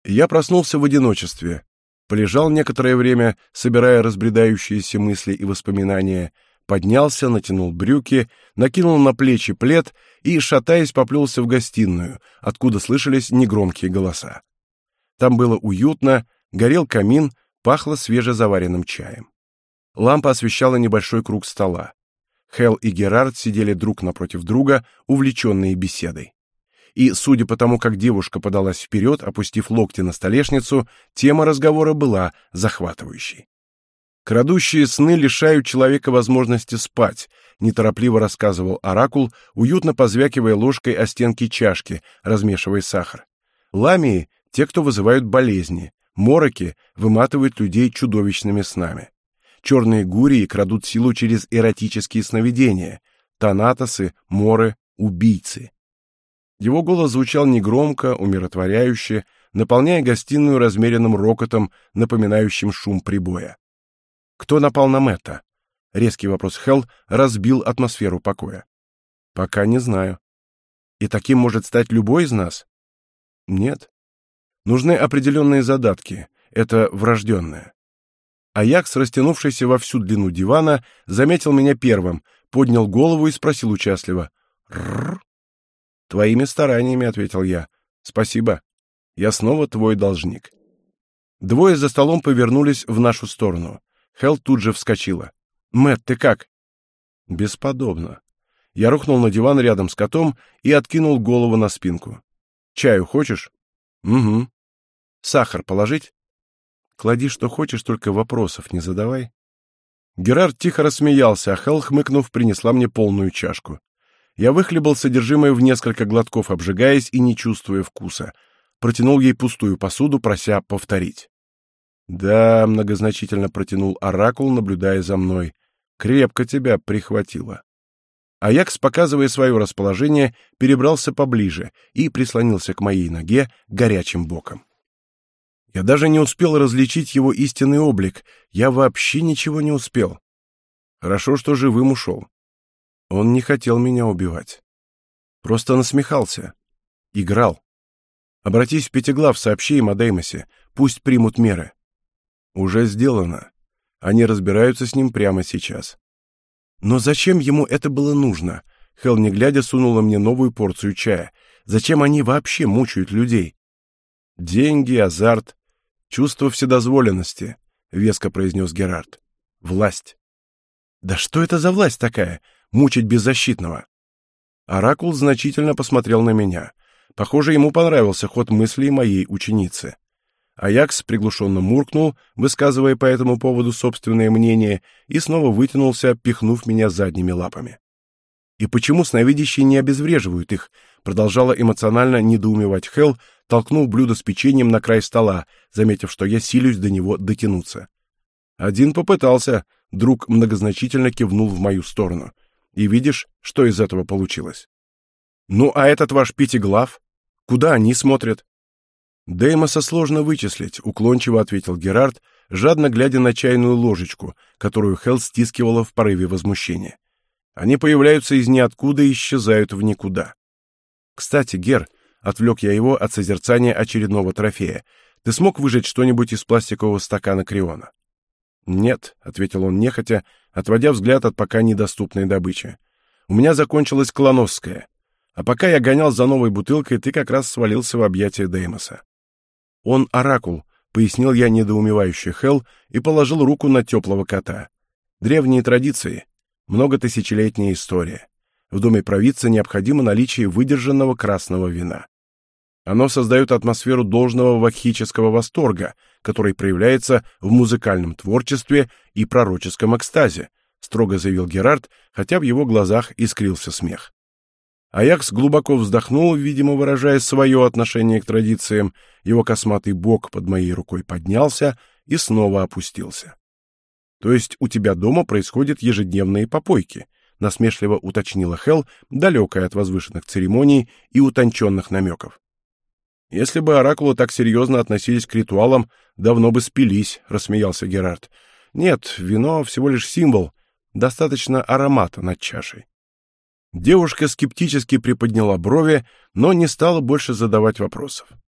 Я проснулся в одиночестве, полежал некоторое время, собирая разбредающиеся мысли и воспоминания, поднялся, натянул брюки, накинул на плечи плед и, шатаясь, поплелся в гостиную, откуда слышались негромкие голоса. Там было уютно, горел камин, пахло свежезаваренным чаем. Лампа освещала небольшой круг стола. Хелл и Герард сидели друг напротив друга, увлеченные беседой. И, судя по тому, как девушка подалась вперед, опустив локти на столешницу, тема разговора была захватывающей. «Крадущие сны лишают человека возможности спать», — неторопливо рассказывал оракул, уютно позвякивая ложкой о стенки чашки, размешивая сахар. «Ламии — те, кто вызывают болезни, мороки выматывают людей чудовищными снами. Черные гурии крадут силу через эротические сновидения, танатосы, моры, убийцы». Его голос звучал негромко, умиротворяюще, наполняя гостиную размеренным рокотом, напоминающим шум прибоя. «Кто напал на Мэтта?» Резкий вопрос Хелл разбил атмосферу покоя. «Пока не знаю». «И таким может стать любой из нас?» «Нет. Нужны определенные задатки. Это врожденное». Аякс, растянувшийся во всю длину дивана, заметил меня первым, поднял голову и спросил участливо: «Рррр?» «Твоими стараниями», — ответил я. «Спасибо. Я снова твой должник». Двое за столом повернулись в нашу сторону. Хелл тут же вскочила. «Мэтт, ты как?» «Бесподобно». Я рухнул на диван рядом с котом и откинул голову на спинку. «Чаю хочешь?» «Угу». «Сахар положить?» «Клади, что хочешь, только вопросов не задавай». Герард тихо рассмеялся, а Хелл, хмыкнув, принесла мне полную чашку. Я выхлебал содержимое в несколько глотков, обжигаясь и не чувствуя вкуса. Протянул ей пустую посуду, прося повторить. «Да», — многозначительно протянул оракул, наблюдая за мной, — «крепко тебя прихватило». Аякс, показывая свое расположение, перебрался поближе и прислонился к моей ноге горячим боком. Я даже не успел различить его истинный облик, я вообще ничего не успел. Хорошо, что живым ушел. Он не хотел меня убивать. Просто насмехался. Играл. Обратись в Пятиглав, сообщи им о Деймосе. Пусть примут меры. Уже сделано. Они разбираются с ним прямо сейчас. Но зачем ему это было нужно? Хелл, не глядя, сунула мне новую порцию чая. Зачем они вообще мучают людей? Деньги, азарт, чувство вседозволенности, веско произнес Герард. Власть. Да что это за власть такая? Мучить беззащитного. Оракул значительно посмотрел на меня. Похоже, ему понравился ход мыслей моей ученицы. Аякс приглушенно муркнул, высказывая по этому поводу собственное мнение, и снова вытянулся, пихнув меня задними лапами. «И почему сновидящие не обезвреживают их?» Продолжала эмоционально недоумевать Хелл, толкнув блюдо с печеньем на край стола, заметив, что я силюсь до него дотянуться. Один попытался, друг многозначительно кивнул в мою сторону. И видишь, что из этого получилось? Ну, а этот ваш Пятиглав? Куда они смотрят? Деймоса сложно вычислить, уклончиво ответил Герард, жадно глядя на чайную ложечку, которую Хелл стискивала в порыве возмущения. Они появляются из ниоткуда и исчезают в никуда. Кстати, Гер, отвлек я его от созерцания очередного трофея, ты смог выжать что-нибудь из пластикового стакана Криона? «Нет», — ответил он нехотя, отводя взгляд от пока недоступной добычи. «У меня закончилась клоносская. А пока я гонял за новой бутылкой, ты как раз свалился в объятия Деймоса». «Он оракул», — пояснил я недоумевающе Хелл и положил руку на теплого кота. «Древние традиции, многотысячелетняя история. В доме провидца необходимо наличие выдержанного красного вина. Оно создает атмосферу должного вакхического восторга, который проявляется в музыкальном творчестве и пророческом экстазе», строго заявил Герард, хотя в его глазах искрился смех. Аякс глубоко вздохнул, видимо, выражая свое отношение к традициям, его косматый бок под моей рукой поднялся и снова опустился. «То есть у тебя дома происходят ежедневные попойки?» насмешливо уточнила Хелл, далекая от возвышенных церемоний и утонченных намеков. «Если бы оракулы так серьезно относились к ритуалам, давно бы спились», — рассмеялся Герард. «Нет, вино всего лишь символ, достаточно аромата над чашей». Девушка скептически приподняла брови, но не стала больше задавать вопросов.